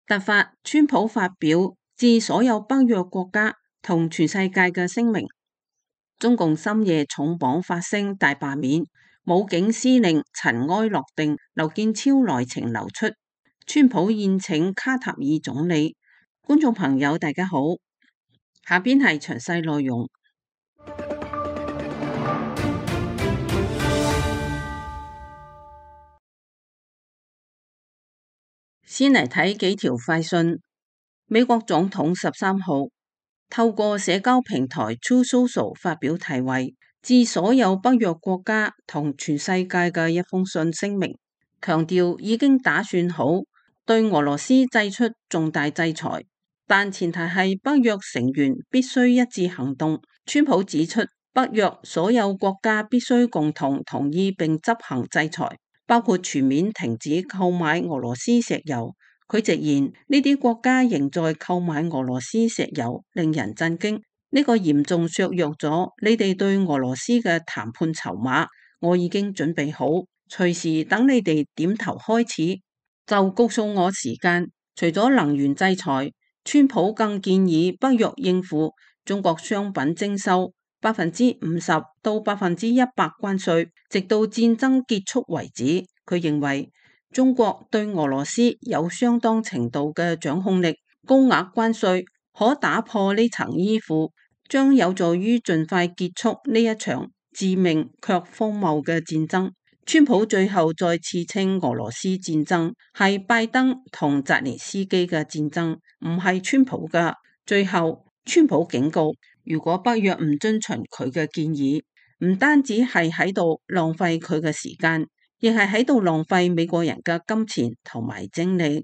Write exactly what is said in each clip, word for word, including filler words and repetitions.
突發，川普發表致所有北約國家同全世界嘅聲明。中共深夜重磅發聲大罷免，武警司令塵埃落定，劉建超內情流出。川普宴請卡塔爾總理。觀眾朋友大家好，下邊係詳細內容。先嚟睇幾條快訊。美國總統十三號透過社交平台 Truth Social 發表題為致所有北約國家同全世界嘅一封信聲明，強調已經打算好對俄羅斯祭出重大制裁，但前提係北約成員必須一致行動。川普指出，北約所有國家必須共同同意並執行制裁，包括全面停止購買俄羅斯石油。佢直言，呢啲國家仍在購買俄羅斯石油，令人震驚。呢個嚴重削弱咗你哋對俄羅斯嘅談判籌碼。我已經準備好，隨時等你哋點頭開始。就告訴我時間。除咗能源制裁，川普更建議北約應付中國商品徵收百分之五十到百分之一百關稅，直到戰爭結束為止。佢認為中國對俄羅斯有相當程度嘅掌控力，高額關稅可打破呢層依附，將有助於盡快結束呢一場致命卻荒謬嘅戰爭。川普最後再次稱俄羅斯戰爭係拜登同澤連斯基嘅戰爭，唔係川普嘅。最後，川普警告，如果北約唔遵循佢嘅建議，唔單止係喺度浪費佢嘅時間，亦係喺度浪費美國人嘅金錢同埋精力。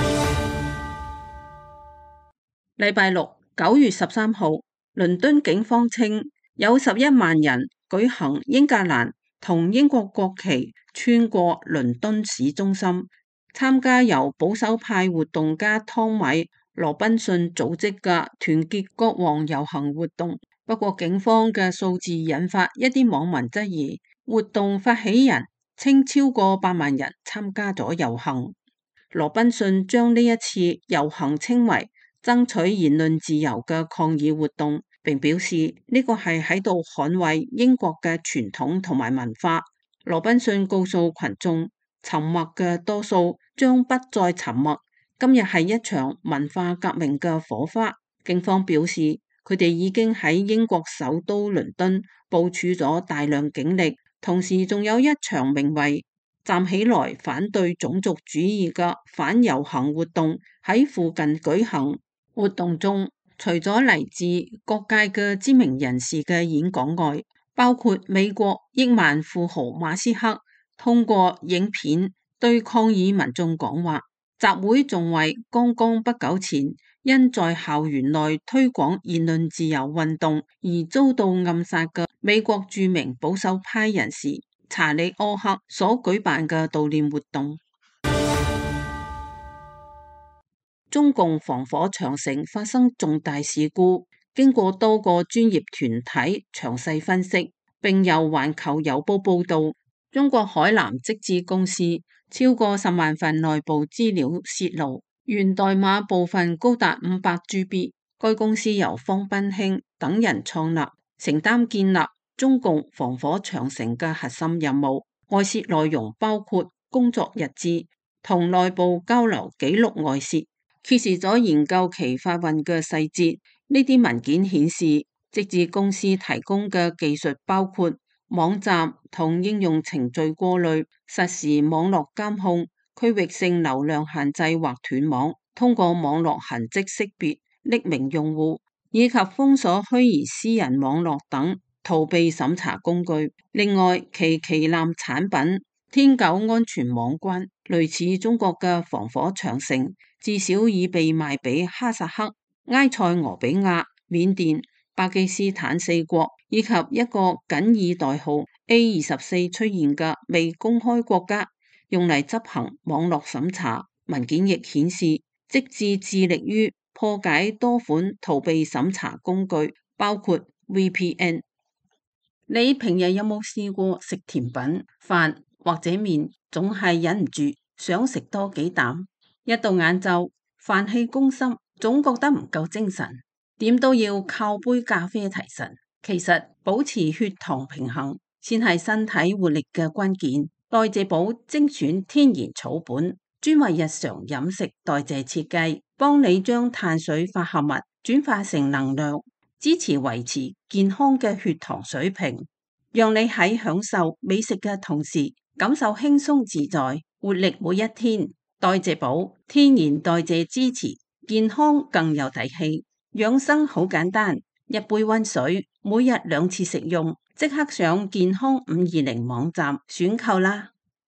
禮拜六九月十三號，倫敦警方稱有十一萬人舉行英格蘭同英國國旗穿過倫敦市中心，參加由保守派活動家湯米羅賓遜組織嘅團結國王遊行活動。不過警方嘅數字引發一啲網民質疑，活動發起人稱超過百萬人參加咗遊行。羅賓遜將呢一次遊行稱為爭取言論自由嘅抗議活動，並表示呢個係喺度捍衛英國嘅傳統同埋文化。羅賓遜告訴群眾，沉默嘅多數將不再沉默。今日係一場文化革命嘅火花。警方表示，佢哋已經喺英國首都倫敦部署咗大量警力，同時仲有一場名為站起來反對種族主義嘅反遊行活動喺附近舉行。活動中，除咗嚟自各界嘅知名人士嘅演講外，包括美國億萬富豪馬斯克通過影片對抗議民眾講話。集會仲為剛剛不久前因在校園內推廣言論自由運動而遭到暗殺嘅美國著名保守派人士查理柯克所舉辦嘅悼念活動。中共防火長城發生重大事故，經過多個專業團體詳細分析，並由環球郵報報道，中國海南積智公司超過十萬份內部資料泄露，源代碼部分高達五百 G B。該公司由方斌興等人創立，承擔建立中共防火長城嘅核心任務。外泄內容包括工作日誌同內部交流記錄外泄，揭示咗研究其發運嘅細節。呢啲文件顯示，積智公司提供嘅技術包括網站同應用程序過濾、實時網絡監控、區域性流量限制或斷網、通過網絡痕跡識別、匿名用戶以及封鎖虛擬私人網絡等逃避審查工具。另外，其旗艦產品天九安全網關，類似中國嘅防火長城，至少已被賣俾哈薩克、埃塞俄比亞、緬甸、巴基斯坦四國，以及一個僅以代號 A 二十四出現嘅未公開國家，用嚟執行網絡審查。文件亦顯示，積智致力於破解多款逃避審查工具，包括 V P N。你平日有冇試過食甜品、飯或者麵，總係忍唔住想食多幾啖？一到晏晝， 飯氣攻心，總覺得唔夠精神，點都要靠杯咖啡提神。其實保持血糖平衡先係身體活力嘅關鍵。代謝寶精選天然草本，專為日常飲食代謝設計，幫你將碳水化合物轉化成能量，支持維持健康嘅血糖水平，讓你喺享受美食嘅同時，感受輕鬆自在，活力每一天。代謝寶天然代謝支持，健康更有底氣。養生好簡單，一杯溫水，每日兩次食用，即刻上健康五二零網站選購啦。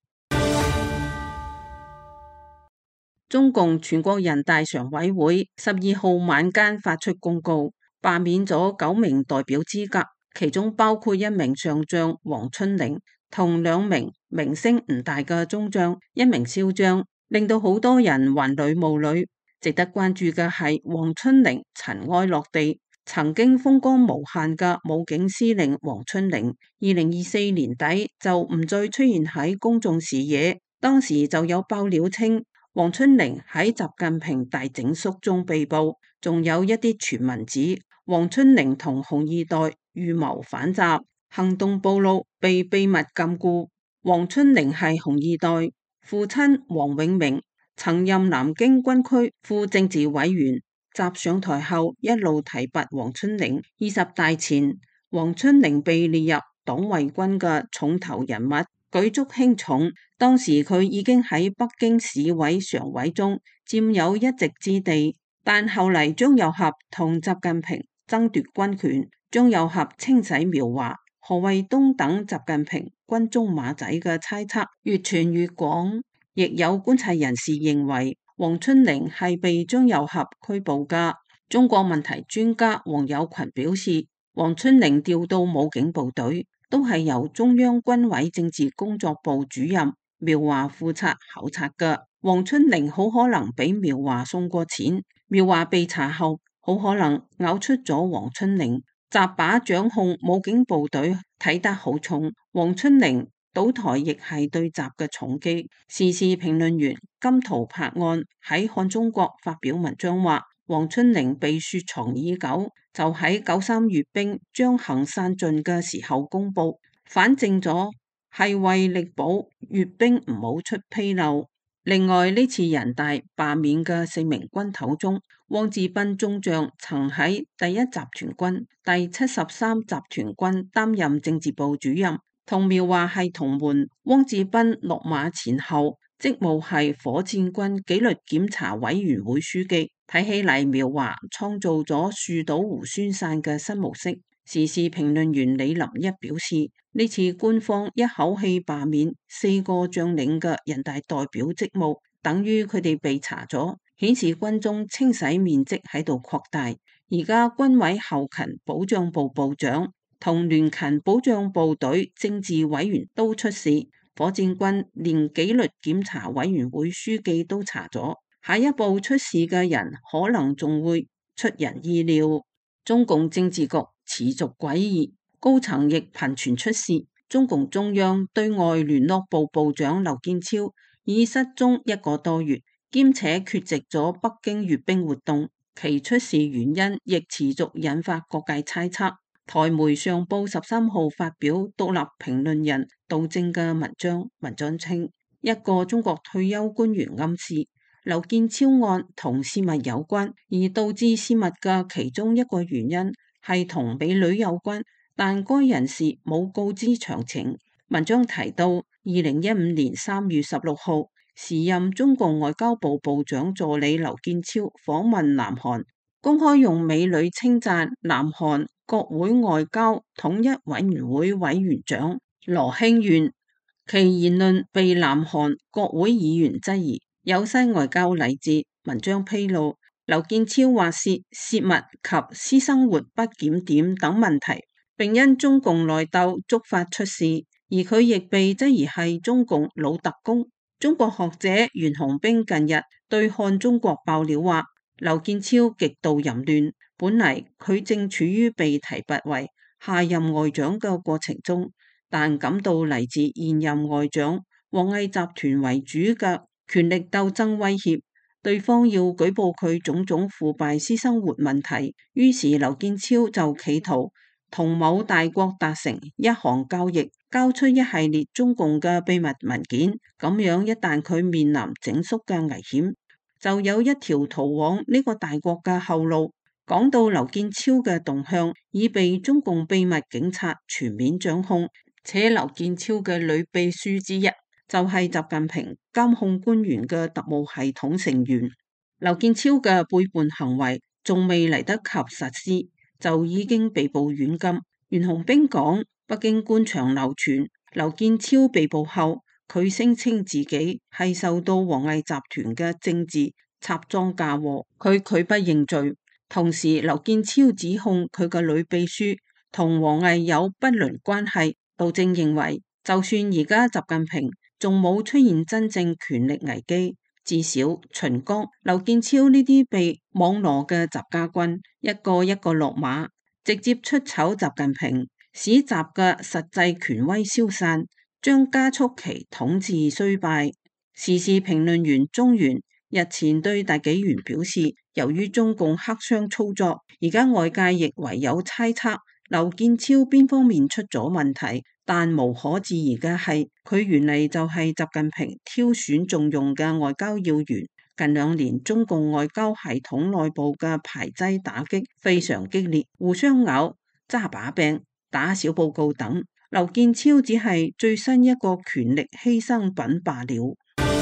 中共全國人大常委會十二號晚間發出公告，罷免咗九名代表資格，其中包括一名上將王春玲同兩名名聲唔大嘅中將，一名少將，令到好多人雲裏霧裏。值得關注嘅係王春玲塵埃落地，曾經風光無限嘅武警司令王春玲，二零二四年底就唔再出現喺公眾視野。當時就有爆料稱王春玲喺習近平大整肅中被捕，仲有一啲傳聞指王春玲同紅二代預謀反習，行動暴露被秘密禁錮。王春玲係紅二代，父親王永明曾任南京軍區副政治委員，習上台後一路提拔王春玲。二十大前，王春玲被列入黨衛軍嘅重頭人物，舉足輕重。當時佢已經喺北京市委常委中佔有一席之地，但後嚟張又俠同習近平爭奪軍權，張又俠清洗苗華、何衛東等習近平軍中馬仔嘅猜測越傳越廣，亦有觀察人士認為王春玲係被張又俠拘捕噶。中國問題專家王友群表示，王春玲調到武警部隊都係由中央軍委政治工作部主任苗華負責考察噶。王春玲好可能俾苗華送過錢，苗華被查後好可能咬出咗王春玲。習把掌控武警部隊睇得好重，王春玲倒台亦係對習嘅重擊。時事評論員金濤柏岸喺看中國發表文章話，王春玲被雪藏已久，就喺九三閱兵將行散盡嘅時候公布，反證咗係為力保閱兵唔好出紕漏。另外呢次人大罷免嘅四名軍頭中，汪志斌中將曾喺第一集團軍第七十三集團軍擔任政治部主任，同苗華係同門。汪志斌落馬前後職務係火箭軍紀律檢查委員會書記，睇起嚟苗華創造咗樹倒猢猻散嘅新模式。時事評論員李林一表示，呢次官方一口氣罷免四個將領嘅人大代表職務，等於佢哋被查咗，顯示軍中清洗面積喺度擴大。而家軍委後勤保障部部長同聯勤保障部隊政治委員都出事，火箭軍連紀律檢查委員會書記都查咗，下一步出事嘅人可能仲會出人意料。中共政治局持續詭異，高層亦頻傳出事。中共中央對外聯絡部部長劉建超已失蹤一個多月，兼且缺席咗北京閱兵活動，其出事原因亦持續引發各界猜測。台媒上報十三號發表獨立評論人杜正嘅文章，文章稱一個中國退休官員暗示劉建超案同泄密有關，而導致泄密嘅其中一個原因係同美女有關，但該人士冇告知詳情。文章提到，二零一五年三月十六號，時任中共外交部部長助理劉建超訪問南韓，公開用美女稱讚南韓國會外交統一委員會委員長羅興苑，其言論被南韓國會議員質疑有失外交禮節。文章披露，劉建超話涉泄密及私生活不檢點等問題，並因中共內鬥觸發出事，而佢亦被質疑係中共老特工。中國學者袁洪兵近日對看中國爆料話，劉建超極度淫亂，本嚟佢正處於被提拔為下任外長嘅過程中，但感到嚟自現任外長王毅集團為主嘅權力鬥爭威脅， 對方要舉報佢種種腐敗私生活問題，於是劉建超就企圖同某大國達成一項交易，交出一系列中共嘅秘密文件，咁樣一旦佢面臨整肅嘅危險，就有一條逃往呢個大國嘅後路。講到劉建超嘅動向已被中共秘密警察全面掌控，且劉建超嘅女秘書之一就係習近平監控官員嘅特務系統成員。劉建超嘅背叛行為仲未嚟得及實施，就已經被捕軟禁。袁洪兵講，北京官場流傳劉建超被捕後，佢聲稱自己係受到王毅集團嘅政治插贓嫁禍，佢拒不認罪。同時，劉建超指控佢嘅女秘書同王毅有不倫關係。杜正認為，就算而家習近平仲冇出現真正權力危機，至少秦剛、劉建超呢啲被網羅嘅習家軍一個一個落馬，直接出醜習近平，使習嘅實際權威消散，將加速其統治衰敗。時事評論員鍾原日前對大紀元表示，由於中共黑箱操作，而家外界亦唯有猜測劉建超邊方面出咗問題，但無可置疑嘅係，佢原嚟就係習近平挑選重用嘅外交要員。近兩年中共外交系統內部嘅排擠打擊非常激烈，互相咬、揸把柄、打小報告等。劉建超只係最新一個權力犧牲品罷了。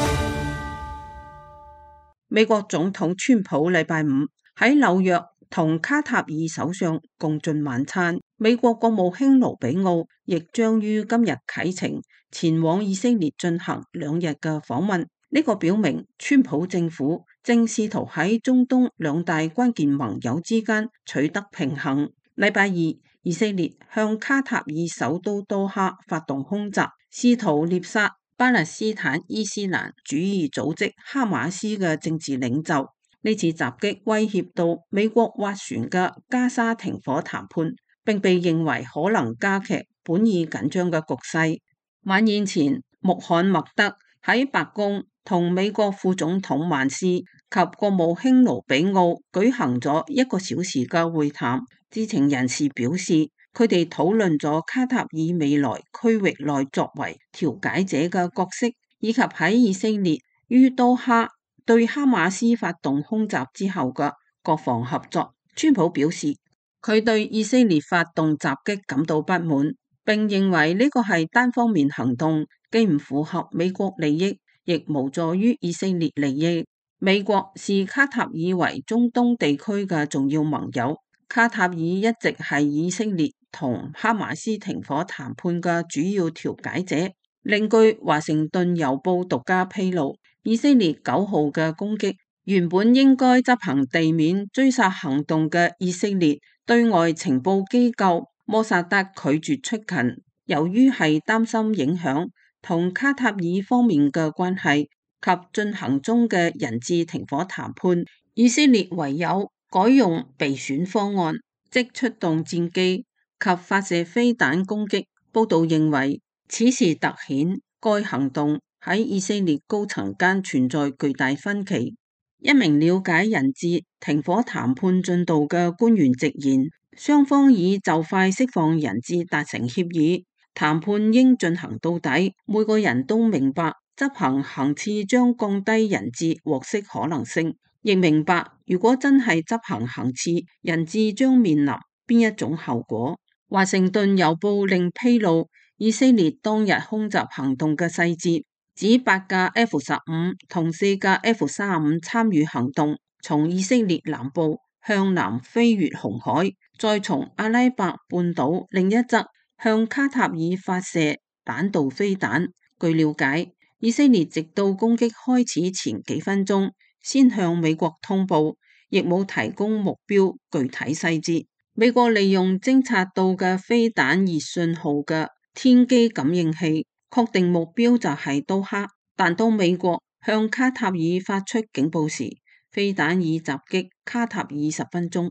美國總統川普禮拜五喺紐約同卡塔爾首相共進晚餐，美國國務卿盧比奧亦將於今日啟程前往以色列進行兩日嘅訪問。呢個表明川普政府正試圖喺中東兩大關鍵盟友之間取得平衡。禮拜二，以色列向卡塔爾首都多哈發動空襲，試圖獵殺巴勒斯坦伊斯蘭主義組織哈馬斯嘅政治領袖。呢次襲擊威脅到美國斡旋嘅加沙停火談判，並被認為可能加劇本已緊張嘅局勢。晚宴前，穆罕默德喺白宮同美國副總統萬斯及國務卿盧比奧舉行咗一個小時嘅會談。知情人士表示，佢哋討論咗卡塔爾未來區域內作為調解者嘅角色，以及喺以色列於多哈對哈馬斯發動空襲之後嘅國防合作。川普表示，佢對以色列發動襲擊感到不滿，並認為呢個係單方面行動，既唔符合美國利益，亦無助於以色列利益。美國視卡塔爾為中東地區嘅重要盟友，卡塔爾一直係以色列同哈馬斯停火談判嘅主要調解者。另據華盛頓郵報獨家披露，以色列九號嘅攻擊原本應該執行地面追殺行動嘅以色列對外情報機構摩薩德拒絕出勤，由於係擔心影響同卡塔爾方面嘅關係及進行中嘅人質停火談判，以色列唯有改用備選方案，即出動戰機及發射飛彈攻擊。報道認為，此時突顯該行動喺以色列高層間存在巨大分歧。一名了解人質停火談判進度嘅官員直言，雙方已就快釋放人質達成協議，談判應進行到底。每個人都明白執行行刺將降低人質獲釋可能性，亦明白如果真係執行行刺，人質將面臨邊一種後果。華盛頓郵報另披露以色列當日空襲行動嘅細節，指八架 F 十五同四架 F 三十五參與行動，從以色列南部向南飛越紅海，再從阿拉伯半島另一側向卡塔爾發射彈道飛彈。據了解，以色列直到攻擊開始前幾分鐘先向美國通報，亦冇提供目標具體細節。美國利用偵察到嘅飛彈熱信號嘅天基感應器，確定目標就係多哈，但當美國向卡塔爾發出警報時，飛彈已襲擊卡塔爾十分鐘。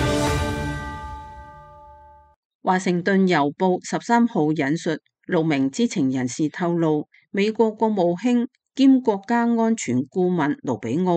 華盛頓郵報十三號引述六名知情人士透露，美國國務卿兼國家安全顧問盧比奧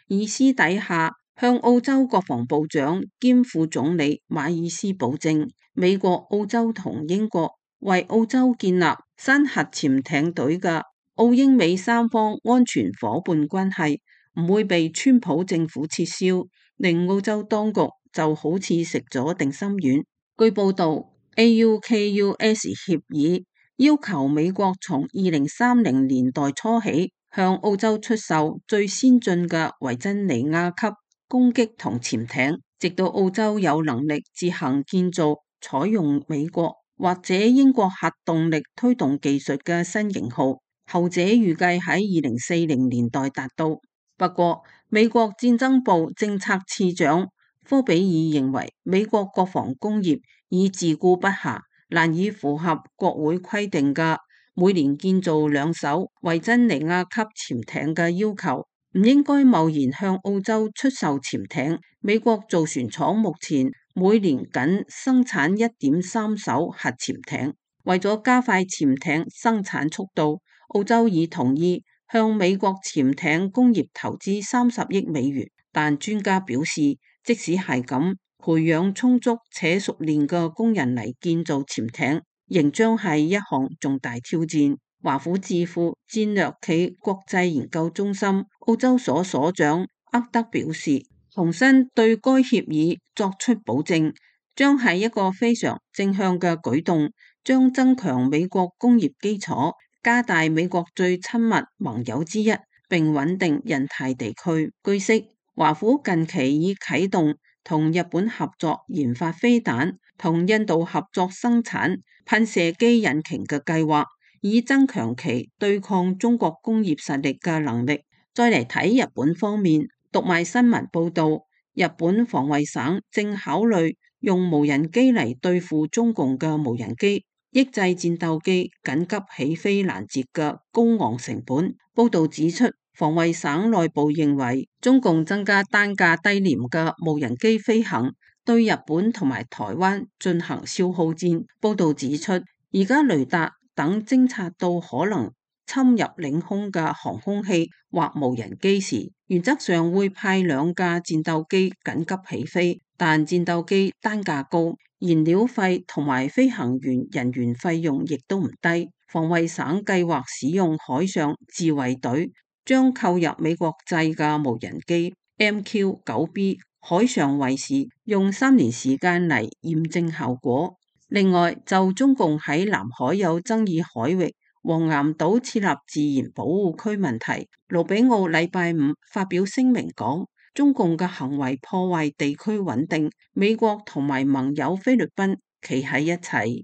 以私底下向澳洲國防部長兼副總理馬爾斯保證，美國、澳洲同英國為澳洲建立新核潛艇隊嘅澳英美三方安全夥伴關係唔會被川普政府撤銷，令澳洲當局就好似食咗定心丸。據報道 ，A U K U S 協議要求美國從二零三零年代初起向澳洲出售最先進嘅維珍尼亞級攻擊同潛艇，直到澳洲有能力自行建造採用美國或者英國核動力推動技術嘅新型號，後者預計喺二零四零年代達到。不過，美國戰爭部政策次長科比爾認為，美國國防工業已自顧不暇，難以符合國會規定嘅每年建造兩艘維珍尼亞級潛艇嘅要求。唔應該貿然向澳洲出售潛艇。美國造船廠目前每年僅生產一點三艘核潛艇。為咗加快潛艇生產速度，澳洲已同意向美國潛艇工業投資三十億美元。但專家表示，即使係咁，培養充足且熟練嘅工人嚟建造潛艇，仍將係一項重大挑戰。華府智庫戰略暨國際研究中心澳洲所所長厄德表示，重新對該協議作出保證，將係一個非常正向嘅舉動，將增強美國工業基礎，加大美國最親密盟友之一，並穩定印太地區。據悉，華府近期已啟動同日本合作研發飛彈，同印度合作生產噴射機引擎嘅計劃，以增強其對抗中國工業實力嘅能力。再嚟睇日本方面，讀賣新聞報道，日本防衛省正考慮用無人機嚟對付中共嘅無人機，抑制戰鬥機緊急起飛攔截嘅高昂成本。報道指出，防衛省內部認為中共增加單價低廉嘅無人機飛行，對日本同埋台灣進行消耗戰。報道指出，而家雷達等偵察到可能侵入領空嘅航空器或無人機時，原則上會派兩架戰鬥機緊急起飛，但戰鬥機單價高，燃料費同埋飛行員人員費用亦都唔低。防衛省計劃使用海上自衛隊，將購入美國製嘅無人機 M Q 九 B 海上衛士，用三年時間嚟驗證效果。另外，就中共喺南海有爭議海域黃岩島設立自然保護區問題，盧比奧禮拜五發表聲明講，中共嘅行為破壞地區穩定，美國同埋盟友菲律賓企喺一齊。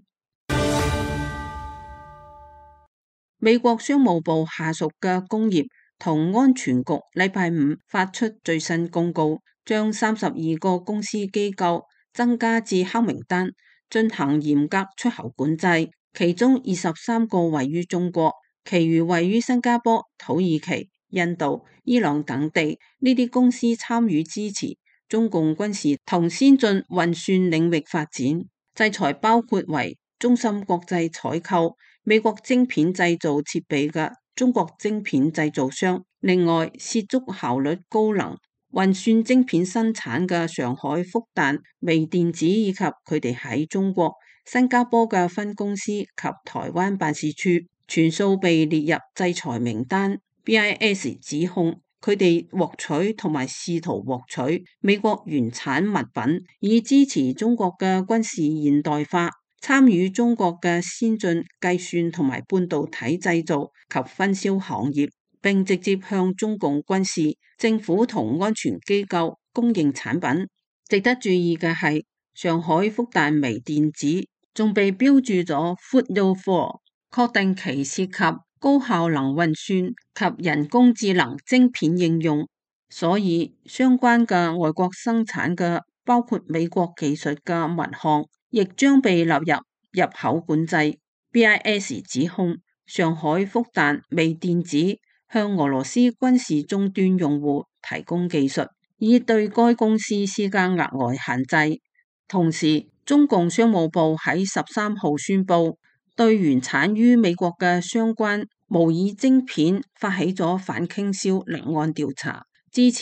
美國商務部下屬嘅工業同安全局禮拜五發出最新公告，將三十二個公司機構增加至黑名單，進行嚴格出口管制，其中二十三個位於中國，其餘位於新加坡、土耳其、印度、伊朗等地。呢啲公司參與支持中共軍事同先進運算領域發展。制裁包括為中芯國際採購美國晶片製造設備嘅中國晶片製造商，另外涉足效率高能運算晶片生產嘅上海復旦微電子以及佢哋喺中國、新加坡嘅分公司及台灣辦事處，全數被列入制裁名單。B I S 指控佢哋獲取同埋試圖獲取美國原產物品，以支持中國嘅軍事現代化，參與中國嘅先進計算同埋半導體製造及分銷行業，並直接向中共軍事、政府同安全機構供應產品。值得注意嘅係，上海復旦微電子仲被標注咗 Foot No Four， 確定其涉及高效能運算及人工智能晶片應用，所以相關嘅外國生產嘅包括美國技術嘅物項，亦將被納入入口管制。B I S 指控上海復旦微電子向俄羅斯軍事終端用戶提供技術，以對該公司施加額外限制。同時，中共商務部喺十三號宣布，對原產於美國嘅相關模擬晶片發起咗反傾銷立案調查。之前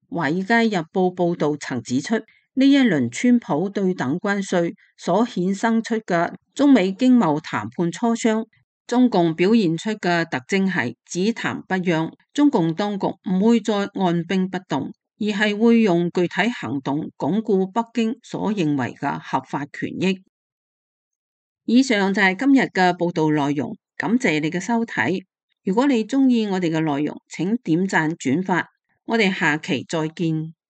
《華爾街日報》報導曾指出，呢一輪川普對等關稅所衍生出嘅中美經貿談判磋商，中共表現出嘅特徵係只談不讓。中共當局唔會再按兵不動，而係會用具體行動鞏固北京所認為嘅合法權益。以上就係今日嘅報道內容，感謝你嘅收睇。如果你鍾意我哋嘅內容，請點讚轉發。我哋下期再見。